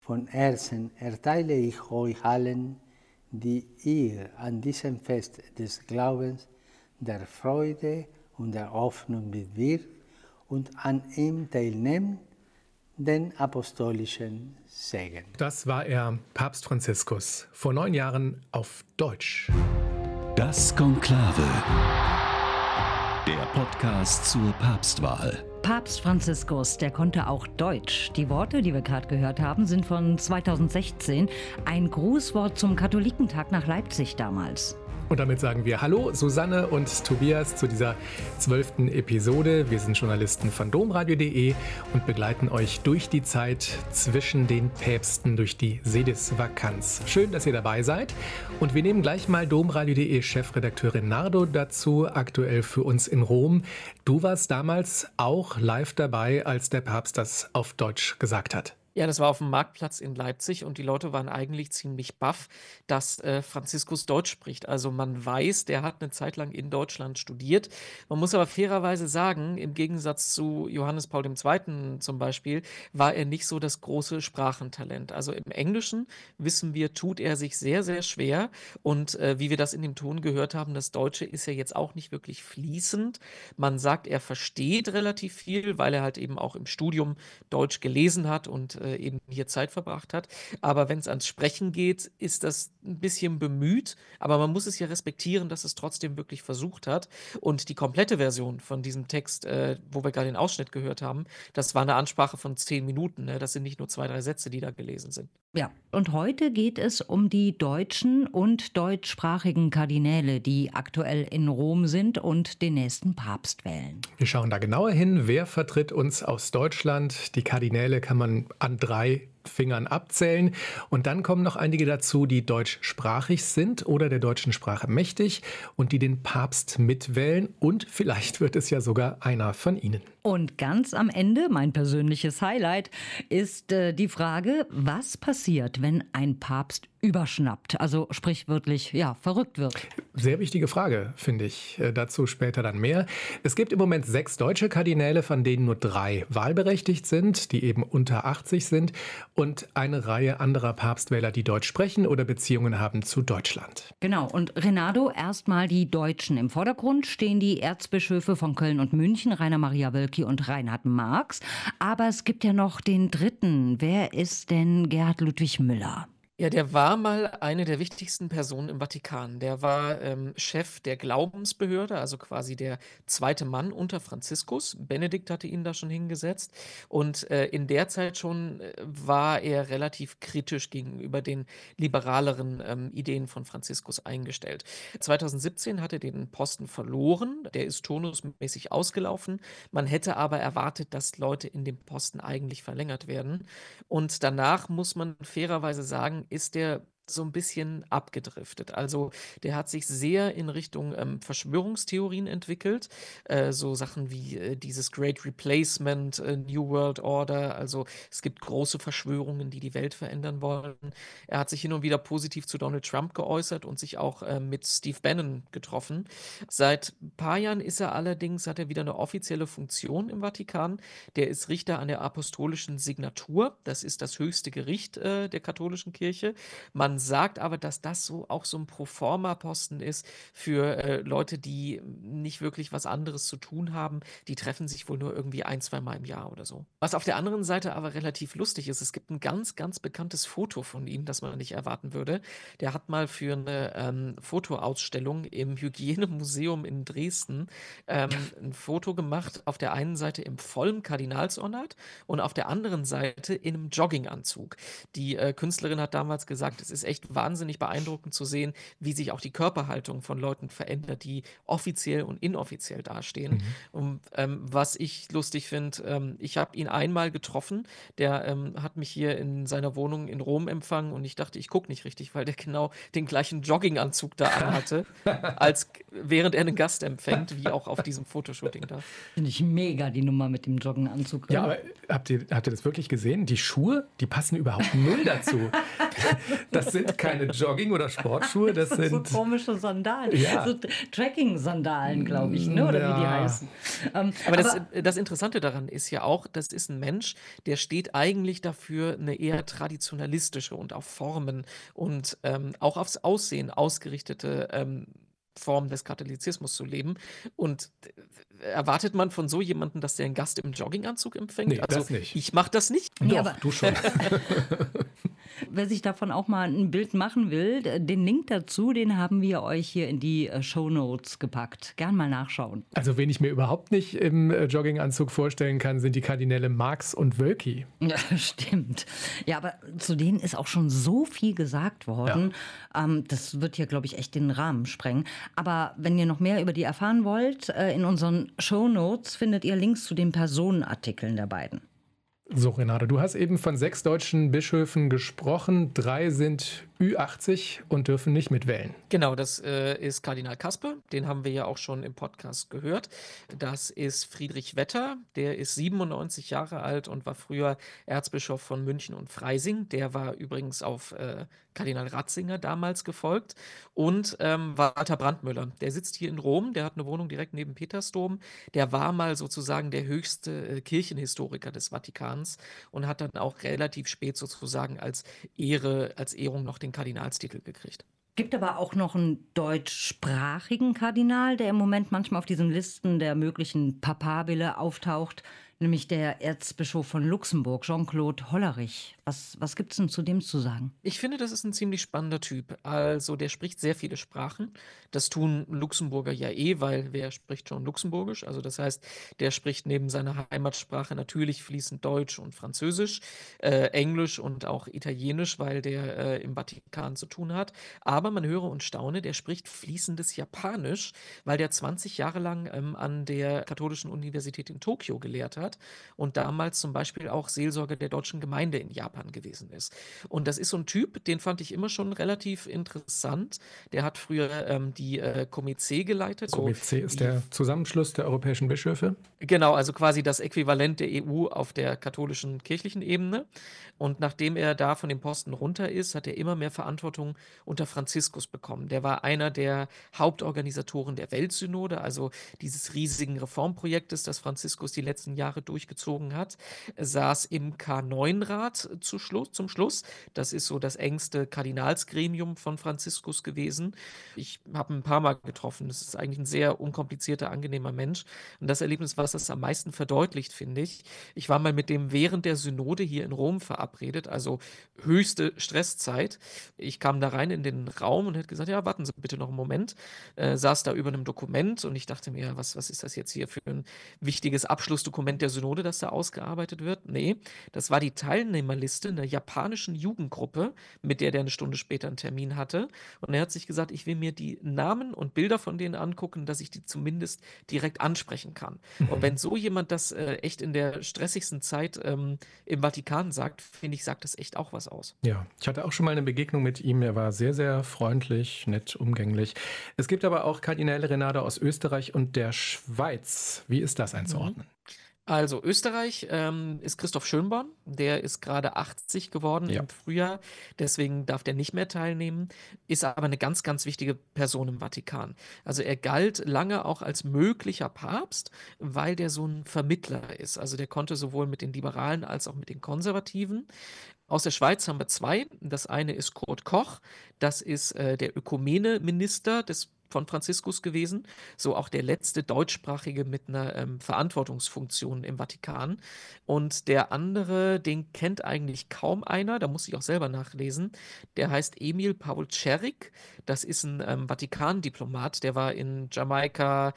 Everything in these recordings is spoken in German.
Von Herzen erteile ich euch allen, die ihr an diesem Fest des Glaubens, der Freude und der Hoffnung bewirkt und an ihm teilnehmt, den apostolischen Segen. Das war er, Papst Franziskus, vor 9 Jahren auf Deutsch. Das Konklave. Der Podcast zur Papstwahl. Papst Franziskus, der konnte auch Deutsch. Die Worte, die wir gerade gehört haben, sind von 2016. Ein Grußwort zum Katholikentag nach Leipzig damals. Und damit sagen wir Hallo, Susanne und Tobias, zu dieser 12. Episode. Wir sind Journalisten von domradio.de und begleiten euch durch die Zeit zwischen den Päpsten, durch die Sedisvakanz. Schön, dass ihr dabei seid. Und wir nehmen gleich mal domradio.de Chefredakteurin Nardo dazu, aktuell für uns in Rom. Du warst damals auch live dabei, als der Papst das auf Deutsch gesagt hat. Ja, das war auf dem Marktplatz in Leipzig und die Leute waren eigentlich ziemlich baff, dass Franziskus Deutsch spricht. Also man weiß, der hat eine Zeit lang in Deutschland studiert. Man muss aber fairerweise sagen, im Gegensatz zu Johannes Paul II. Zum Beispiel, war er nicht so das große Sprachentalent. Also im Englischen, wissen wir, tut er sich sehr, sehr schwer. Und wie wir das in dem Ton gehört haben, das Deutsche ist ja jetzt auch nicht wirklich fließend. Man sagt, er versteht relativ viel, weil er halt eben auch im Studium Deutsch gelesen hat und eben hier Zeit verbracht hat. Aber wenn es ans Sprechen geht, ist das ein bisschen bemüht. Aber man muss es ja respektieren, dass es trotzdem wirklich versucht hat. Und die komplette Version von diesem Text, wo wir gerade den Ausschnitt gehört haben, das war eine Ansprache von 10 Minuten. Ne? Das sind nicht nur 2, 3 Sätze, die da gelesen sind. Ja, und heute geht es um die deutschen und deutschsprachigen Kardinäle, die aktuell in Rom sind und den nächsten Papst wählen. Wir schauen da genauer hin, wer vertritt uns aus Deutschland. Die Kardinäle kann man an 3 Fingern abzählen. Und dann kommen noch einige dazu, die deutschsprachig sind oder der deutschen Sprache mächtig und die den Papst mitwählen. Und vielleicht wird es ja sogar einer von ihnen. Und ganz am Ende, mein persönliches Highlight, ist die Frage, was passiert, wenn ein Papst überschnappt, also sprichwörtlich, ja, verrückt wird. Sehr wichtige Frage, finde ich. Dazu später dann mehr. Es gibt im Moment 6 deutsche Kardinäle, von denen nur 3 wahlberechtigt sind, die eben unter 80 sind, und eine Reihe anderer Papstwähler, die Deutsch sprechen oder Beziehungen haben zu Deutschland. Genau, und Renato, erstmal die Deutschen. Im Vordergrund stehen die Erzbischöfe von Köln und München, Rainer Maria Wölki und Reinhard Marx. Aber es gibt ja noch den dritten. Wer ist denn Gerhard Ludwig Müller? Ja, der war mal eine der wichtigsten Personen im Vatikan. Der war Chef der Glaubensbehörde, also quasi der zweite Mann unter Franziskus. Benedikt hatte ihn da schon hingesetzt. Und in der Zeit schon war er relativ kritisch gegenüber den liberaleren Ideen von Franziskus eingestellt. 2017 hat er den Posten verloren. Der ist turnusmäßig ausgelaufen. Man hätte aber erwartet, dass Leute in dem Posten eigentlich verlängert werden. Und danach muss man fairerweise sagen, ist der so ein bisschen abgedriftet. Also der hat sich sehr in Richtung Verschwörungstheorien entwickelt. So Sachen wie dieses Great Replacement, New World Order. Also es gibt große Verschwörungen, die die Welt verändern wollen. Er hat sich hin und wieder positiv zu Donald Trump geäußert und sich auch mit Steve Bannon getroffen. Seit ein paar Jahren hat er wieder eine offizielle Funktion im Vatikan. Der ist Richter an der Apostolischen Signatur. Das ist das höchste Gericht der katholischen Kirche. Man sagt aber, dass das so auch so ein Proforma-Posten ist für Leute, die nicht wirklich was anderes zu tun haben. Die treffen sich wohl nur irgendwie 1, 2 Mal im Jahr oder so. Was auf der anderen Seite aber relativ lustig ist, es gibt ein ganz, ganz bekanntes Foto von ihm, das man nicht erwarten würde. Der hat mal für eine Fotoausstellung im Hygienemuseum in Dresden ein Foto gemacht, auf der einen Seite im vollen Kardinalsornat und auf der anderen Seite in einem Jogginganzug. Die Künstlerin hat damals gesagt, es ist echt wahnsinnig beeindruckend zu sehen, wie sich auch die Körperhaltung von Leuten verändert, die offiziell und inoffiziell dastehen. Und was ich lustig finde, ich habe ihn einmal getroffen, der hat mich hier in seiner Wohnung in Rom empfangen und ich dachte, ich gucke nicht richtig, weil der genau den gleichen Jogginganzug da anhatte, als während er einen Gast empfängt, wie auch auf diesem Fotoshooting da. Finde ich mega, die Nummer mit dem Jogginganzug. Ja, aber habt ihr das wirklich gesehen? Die Schuhe, die passen überhaupt null dazu. Das Das sind keine Jogging- oder Sportschuhe, das sind so komische Sandalen. Ja. So Trekking-Sandalen, glaube ich, ne? Oder wie die heißen. Aber das Interessante daran ist ja auch, das ist ein Mensch, der steht eigentlich dafür, eine eher traditionalistische und auf Formen und auch aufs Aussehen ausgerichtete Form des Katholizismus zu leben. Und erwartet man von so jemandem, dass der einen Gast im Jogginganzug empfängt? Nee, das nicht. Ich mache das nicht. Nee, Doch, aber du schon. wer sich davon auch mal ein Bild machen will, den Link dazu, den haben wir euch hier in die Shownotes gepackt. Gern mal nachschauen. Also wen ich mir überhaupt nicht im Jogginganzug vorstellen kann, sind die Kardinäle Marx und Wölki. Ja, stimmt. Ja, aber zu denen ist auch schon so viel gesagt worden. Das wird hier, glaube ich, echt den Rahmen sprengen. Aber wenn ihr noch mehr über die erfahren wollt, in unseren Shownotes findet ihr Links zu den Personenartikeln der beiden. So, Renate, du hast eben von 6 deutschen Bischöfen gesprochen. 3 sind Ü80 und dürfen nicht mitwählen. Genau, das ist Kardinal Kasper, den haben wir ja auch schon im Podcast gehört. Das ist Friedrich Wetter, der ist 97 Jahre alt und war früher Erzbischof von München und Freising. Der war übrigens auf Kardinal Ratzinger damals gefolgt. Und Walter Brandmüller, der sitzt hier in Rom, der hat eine Wohnung direkt neben Petersdom. Der war mal sozusagen der höchste Kirchenhistoriker des Vatikans und hat dann auch relativ spät sozusagen als Ehrung noch den Kardinalstitel gekriegt. Gibt aber auch noch einen deutschsprachigen Kardinal, der im Moment manchmal auf diesen Listen der möglichen Papabile auftaucht, nämlich der Erzbischof von Luxemburg, Jean-Claude Hollerich. Was gibt es denn zu dem zu sagen? Ich finde, das ist ein ziemlich spannender Typ. Also der spricht sehr viele Sprachen. Das tun Luxemburger ja weil wer spricht schon Luxemburgisch? Also das heißt, der spricht neben seiner Heimatsprache natürlich fließend Deutsch und Französisch, Englisch und auch Italienisch, weil der im Vatikan zu tun hat. Aber man höre und staune, der spricht fließendes Japanisch, weil der 20 Jahre lang an der Katholischen Universität in Tokio gelehrt hat und damals zum Beispiel auch Seelsorger der deutschen Gemeinde in Japan gewesen ist. Und das ist so ein Typ, den fand ich immer schon relativ interessant. Der hat früher die Komitee geleitet. Komitee ist der Zusammenschluss der europäischen Bischöfe. Genau, also quasi das Äquivalent der EU auf der katholischen kirchlichen Ebene. Und nachdem er da von dem Posten runter ist, hat er immer mehr Verantwortung unter Franziskus bekommen. Der war einer der Hauptorganisatoren der Weltsynode, also dieses riesigen Reformprojektes, das Franziskus die letzten Jahre durchgezogen hat. Er saß im K9-Rat zum Schluss. Das ist so das engste Kardinalsgremium von Franziskus gewesen. Ich habe ihn ein paar Mal getroffen. Das ist eigentlich ein sehr unkomplizierter, angenehmer Mensch. Und das Erlebnis, was das am meisten verdeutlicht, finde ich. Ich war mal mit dem während der Synode hier in Rom verabredet, also höchste Stresszeit. Ich kam da rein in den Raum und hätte gesagt, ja, warten Sie bitte noch einen Moment. Saß da über einem Dokument und ich dachte mir, was ist das jetzt hier für ein wichtiges Abschlussdokument der Synode, das da ausgearbeitet wird? Nee, das war die Teilnehmerliste einer japanischen Jugendgruppe, mit der eine Stunde später einen Termin hatte. Und er hat sich gesagt, ich will mir die Namen und Bilder von denen angucken, dass ich die zumindest direkt ansprechen kann. Und wenn so jemand das echt in der stressigsten Zeit im Vatikan sagt, finde ich, sagt das echt auch was aus. Ja, ich hatte auch schon mal eine Begegnung mit ihm. Er war sehr, sehr freundlich, nett, umgänglich. Es gibt aber auch Kardinäle Renate aus Österreich und der Schweiz. Wie ist das einzuordnen? Also Österreich ist Christoph Schönborn, der ist gerade 80 geworden im Frühjahr, deswegen darf der nicht mehr teilnehmen, ist aber eine ganz, ganz wichtige Person im Vatikan. Also er galt lange auch als möglicher Papst, weil der so ein Vermittler ist. Also der konnte sowohl mit den Liberalen als auch mit den Konservativen. Aus der Schweiz haben wir 2. Das eine ist Kurt Koch, das ist der Ökumene-Minister von Franziskus gewesen, so auch der letzte deutschsprachige mit einer Verantwortungsfunktion im Vatikan. Und der andere, den kennt eigentlich kaum einer, da muss ich auch selber nachlesen, der heißt Emil Paul Cerik, das ist ein Vatikan-Diplomat, der war in Jamaika,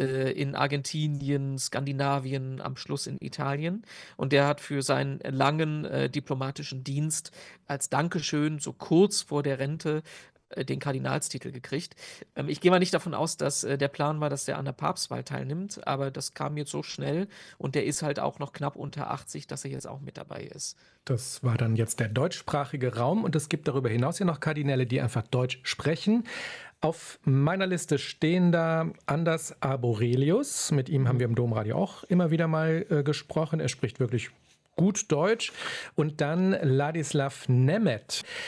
in Argentinien, Skandinavien, am Schluss in Italien und der hat für seinen langen diplomatischen Dienst als Dankeschön so kurz vor der Rente den Kardinalstitel gekriegt. Ich gehe mal nicht davon aus, dass der Plan war, dass der an der Papstwahl teilnimmt, aber das kam jetzt so schnell und der ist halt auch noch knapp unter 80, dass er jetzt auch mit dabei ist. Das war dann jetzt der deutschsprachige Raum und es gibt darüber hinaus ja noch Kardinäle, die einfach Deutsch sprechen. Auf meiner Liste stehen da Anders Arborelius. Mit ihm haben wir im Domradio auch immer wieder mal gesprochen. Er spricht wirklich gut Deutsch. Und dann Ladislav Nemeth.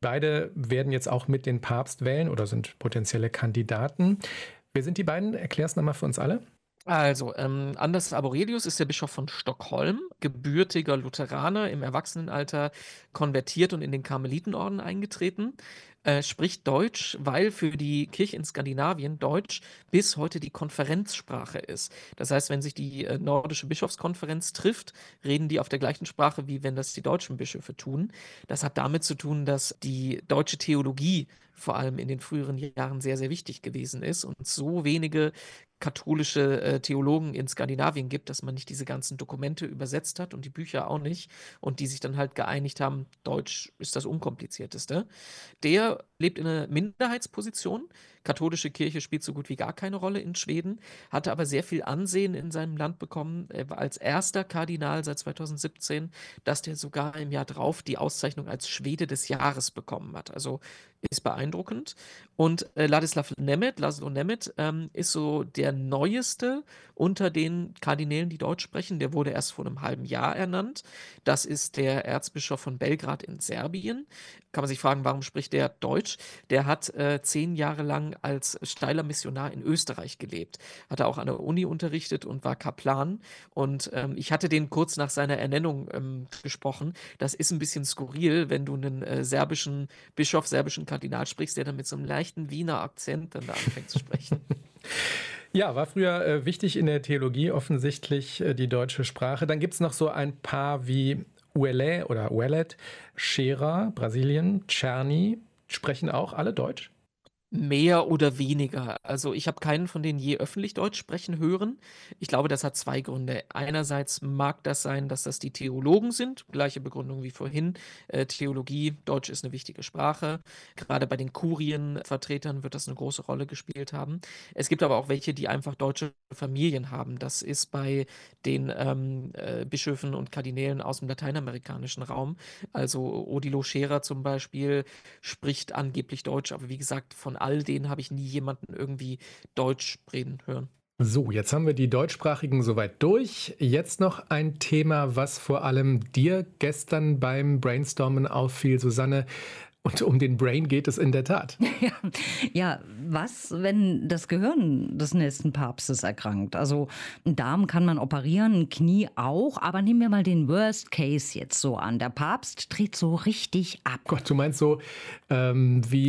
Beide werden jetzt auch mit den Papst wählen oder sind potenzielle Kandidaten. Wer sind die beiden? Erklär es nochmal für uns alle. Also, Anders Arborelius ist der Bischof von Stockholm, gebürtiger Lutheraner, im Erwachsenenalter konvertiert und in den Karmelitenorden eingetreten, spricht Deutsch, weil für die Kirche in Skandinavien Deutsch bis heute die Konferenzsprache ist. Das heißt, wenn sich die nordische Bischofskonferenz trifft, reden die auf der gleichen Sprache, wie wenn das die deutschen Bischöfe tun. Das hat damit zu tun, dass die deutsche Theologie vor allem in den früheren Jahren sehr, sehr wichtig gewesen ist und so wenige katholische Theologen in Skandinavien gibt, dass man nicht diese ganzen Dokumente übersetzt hat und die Bücher auch nicht und die sich dann halt geeinigt haben, Deutsch ist das Unkomplizierteste. Der lebt in einer Minderheitsposition. Katholische Kirche spielt so gut wie gar keine Rolle in Schweden, hatte aber sehr viel Ansehen in seinem Land bekommen. Er war als erster Kardinal seit 2017, dass der sogar im Jahr drauf die Auszeichnung als Schwede des Jahres bekommen hat. Also ist beeindruckend. Und Laszlo Nemeth, ist so der neueste unter den Kardinälen, die Deutsch sprechen. Der wurde erst vor einem halben Jahr ernannt. Das ist der Erzbischof von Belgrad in Serbien. Kann man sich fragen, warum spricht der Deutsch? Der hat 10 Jahre lang als steiler Missionar in Österreich gelebt. Hat er auch an der Uni unterrichtet und war Kaplan. Und ich hatte den kurz nach seiner Ernennung gesprochen. Das ist ein bisschen skurril, wenn du einen serbischen Bischof, serbischen Kardinal sprichst, der dann mit so einem leichten Wiener Akzent dann da anfängt zu sprechen. Ja, war früher wichtig in der Theologie offensichtlich die deutsche Sprache. Dann gibt es noch so ein paar wie Uele oder Ouellet, Scherer, Brasilien, Czerny, sprechen auch alle Deutsch? Mehr oder weniger. Also ich habe keinen von denen je öffentlich Deutsch sprechen hören. Ich glaube, das hat zwei Gründe. Einerseits mag das sein, dass das die Theologen sind, gleiche Begründung wie vorhin. Theologie, Deutsch ist eine wichtige Sprache. Gerade bei den Kurienvertretern wird das eine große Rolle gespielt haben. Es gibt aber auch welche, die einfach deutsche Familien haben. Das ist bei den Bischöfen und Kardinälen aus dem lateinamerikanischen Raum. Also Odilo Scherer zum Beispiel spricht angeblich Deutsch, aber wie gesagt, von all denen habe ich nie jemanden irgendwie Deutsch reden hören. So, jetzt haben wir die Deutschsprachigen soweit durch. Jetzt noch ein Thema, was vor allem dir gestern beim Brainstormen auffiel, Susanne. Und um den Brain geht es in der Tat. Ja, was, wenn das Gehirn des nächsten Papstes erkrankt? Also einen Darm kann man operieren, ein Knie auch, aber nehmen wir mal den Worst Case jetzt so an. Der Papst dreht so richtig ab. Gott, du meinst so wie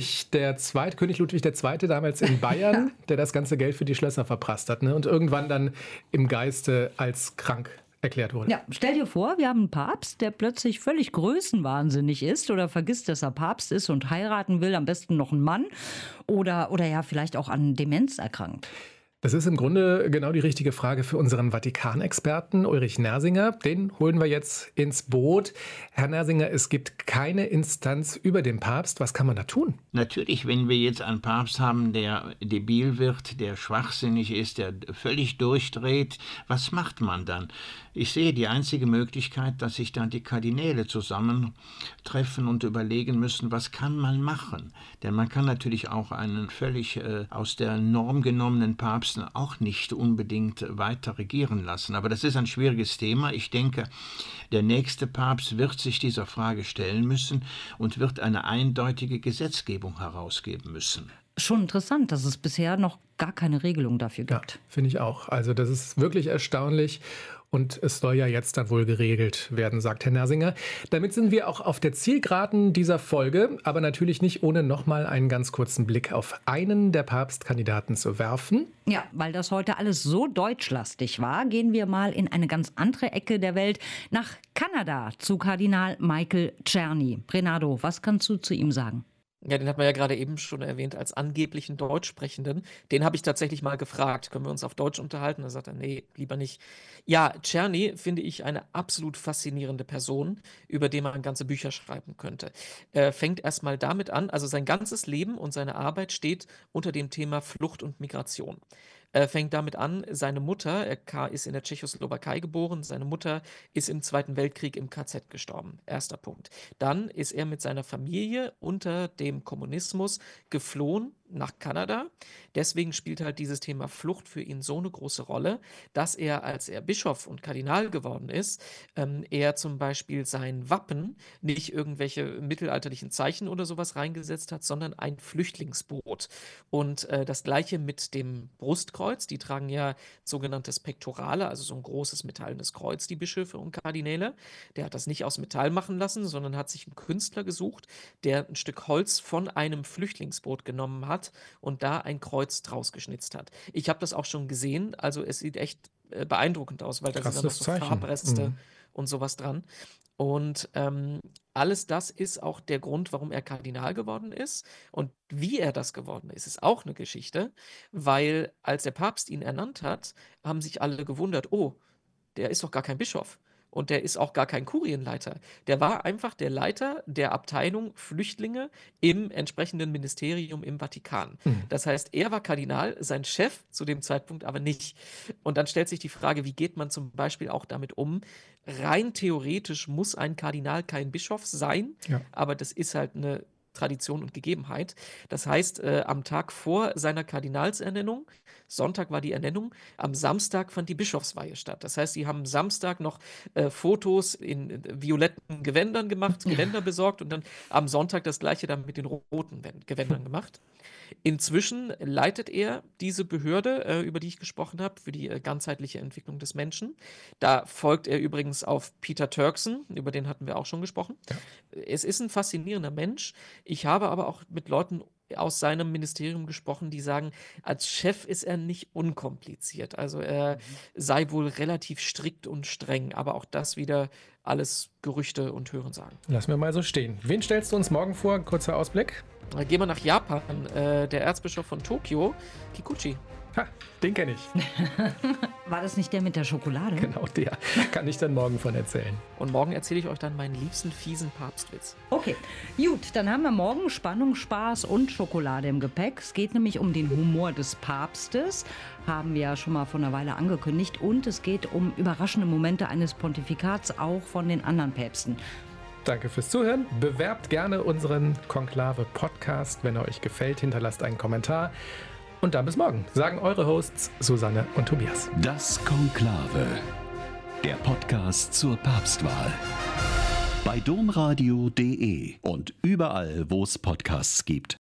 König Ludwig II. Damals in Bayern, der das ganze Geld für die Schlösser verprasst hat, ne? Und irgendwann dann im Geiste als krank erklärt wurde. Ja, stell dir vor, wir haben einen Papst, der plötzlich völlig größenwahnsinnig ist oder vergisst, dass er Papst ist und heiraten will, am besten noch einen Mann oder ja vielleicht auch an Demenz erkrankt. Das ist im Grunde genau die richtige Frage für unseren Vatikanexperten Ulrich Nersinger. Den holen wir jetzt ins Boot. Herr Nersinger, es gibt keine Instanz über dem Papst. Was kann man da tun? Natürlich, wenn wir jetzt einen Papst haben, der debil wird, der schwachsinnig ist, der völlig durchdreht, was macht man dann? Ich sehe die einzige Möglichkeit, dass sich dann die Kardinäle zusammentreffen und überlegen müssen, was kann man machen? Denn man kann natürlich auch einen völlig aus der Norm genommenen Papst auch nicht unbedingt weiter regieren lassen. Aber das ist ein schwieriges Thema. Ich denke, der nächste Papst wird sich dieser Frage stellen müssen und wird eine eindeutige Gesetzgebung herausgeben müssen. Schon interessant, dass es bisher noch gar keine Regelung dafür gibt. Ja, finde ich auch. Also das ist wirklich erstaunlich. Und es soll ja jetzt dann wohl geregelt werden, sagt Herr Nersinger. Damit sind wir auch auf der Zielgeraden dieser Folge, aber natürlich nicht ohne nochmal einen ganz kurzen Blick auf einen der Papstkandidaten zu werfen. Ja, weil das heute alles so deutschlastig war, gehen wir mal in eine ganz andere Ecke der Welt, nach Kanada, zu Kardinal Michael Czerny. Renato, was kannst du zu ihm sagen? Ja, den hat man ja gerade eben schon erwähnt als angeblichen Deutschsprechenden. Den habe ich tatsächlich mal gefragt, können wir uns auf Deutsch unterhalten? Da sagt er, nee, lieber nicht. Ja, Czerny finde ich eine absolut faszinierende Person, über die man ganze Bücher schreiben könnte. Er fängt erstmal damit an, also sein ganzes Leben und seine Arbeit steht unter dem Thema Flucht und Migration. Fängt damit an, seine Mutter, er ist in der Tschechoslowakei geboren, seine Mutter ist im Zweiten Weltkrieg im KZ gestorben. Erster Punkt. Dann ist er mit seiner Familie unter dem Kommunismus geflohen nach Kanada. Deswegen spielt halt dieses Thema Flucht für ihn so eine große Rolle, dass er, als er Bischof und Kardinal geworden ist, er zum Beispiel sein Wappen nicht irgendwelche mittelalterlichen Zeichen oder sowas reingesetzt hat, sondern ein Flüchtlingsboot. Und das Gleiche mit dem Brustkreuz. Die tragen ja sogenanntes Pektorale, also so ein großes metallenes Kreuz, die Bischöfe und Kardinäle. Der hat das nicht aus Metall machen lassen, sondern hat sich einen Künstler gesucht, der ein Stück Holz von einem Flüchtlingsboot genommen hat und da ein Kreuz draus geschnitzt hat. Ich habe das auch schon gesehen, also es sieht echt beeindruckend aus, weil da sind dann noch so Farbreste und sowas dran. Und alles das ist auch der Grund, warum er Kardinal geworden ist. Und wie er das geworden ist, ist auch eine Geschichte, weil als der Papst ihn ernannt hat, haben sich alle gewundert, oh, der ist doch gar kein Bischof. Und der ist auch gar kein Kurienleiter. Der war einfach der Leiter der Abteilung Flüchtlinge im entsprechenden Ministerium im Vatikan. Das heißt, er war Kardinal, sein Chef zu dem Zeitpunkt aber nicht. Und dann stellt sich die Frage, wie geht man zum Beispiel auch damit um? Rein theoretisch muss ein Kardinal kein Bischof sein, aber das ist halt eine Tradition und Gegebenheit. Das heißt, am Tag vor seiner Kardinalsernennung, Sonntag war die Ernennung, am Samstag fand die Bischofsweihe statt. Das heißt, sie haben Samstag noch Fotos in violetten Gewändern gemacht, Gewänder besorgt und dann am Sonntag das Gleiche dann mit den roten Gewändern gemacht. Inzwischen leitet er diese Behörde, über die ich gesprochen habe, für die ganzheitliche Entwicklung des Menschen. Da folgt er übrigens auf Peter Turkson, über den hatten wir auch schon gesprochen. Ja. Es ist ein faszinierender Mensch. Ich habe aber auch mit Leuten aus seinem Ministerium gesprochen, die sagen, als Chef ist er nicht unkompliziert. Also er sei wohl relativ strikt und streng, aber auch das wieder alles Gerüchte und Hörensagen. Lassen wir mal so stehen. Wen stellst du uns morgen vor? Kurzer Ausblick. Gehen wir nach Japan. Der Erzbischof von Tokio, Kikuchi. Ha, den kenne ich. War das nicht der mit der Schokolade? Genau, der. Kann ich dann morgen von erzählen. Und morgen erzähle ich euch dann meinen liebsten fiesen Papstwitz. Okay, gut, dann haben wir morgen Spannung, Spaß und Schokolade im Gepäck. Es geht nämlich um den Humor des Papstes, haben wir ja schon mal vor einer Weile angekündigt. Und es geht um überraschende Momente eines Pontifikats, auch von den anderen Päpsten. Danke fürs Zuhören. Bewerbt gerne unseren Konklave-Podcast. Wenn er euch gefällt, hinterlasst einen Kommentar. Und dann bis morgen, sagen eure Hosts Susanne und Tobias. Das Konklave, der Podcast zur Papstwahl. Bei domradio.de und überall, wo es Podcasts gibt.